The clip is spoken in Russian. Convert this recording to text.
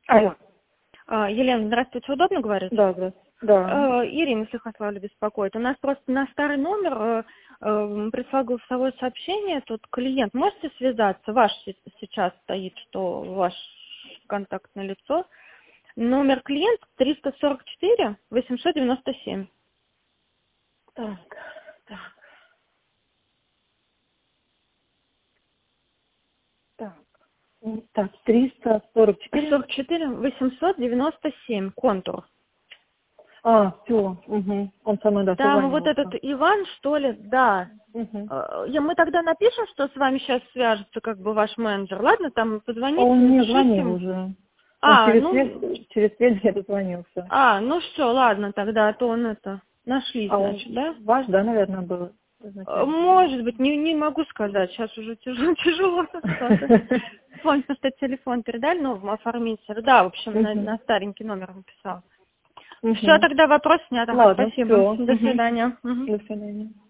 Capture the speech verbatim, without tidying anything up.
Алло. А, Елена, здравствуйте, удобно говорить? Да, здравствуйте. Да. Э, Ирина Слихославля беспокоит. У нас просто на старый номер э, э, прислал голосовое сообщение, тут клиент. Можете связаться? Ваш се- сейчас стоит, что ваш контактное лицо. Номер клиента триста сорок четыре восемьсот девяносто семь. Так, так, так. М, Так, триста сорок четыре. сорок четыре восемьсот девяносто семь, контур. А, все, угу. Он со мной, да, Там вот созванивался. этот Иван, что ли, да. Угу. Э, я- Мы тогда напишем, что с вами сейчас свяжется как бы ваш менеджер. Ладно, там А позвоните, он мне напишите звонил ему. уже. Он А, через ну, связь, через связь мне дозвонился. а, ну все, ладно, тогда, а то он это, нашли, А он значит, да? ваш, да, наверное, был Э, изначально? Может быть, не, не могу сказать, сейчас уже тяжело, тяжело что-то. Вспомнить, что телефон передали новому оформителю. Да, в общем, на, Угу. на старенький номер написал. Все, Угу. тогда вопрос снят. Ага, Ладно, спасибо. все. До свидания. Мгм. До свидания.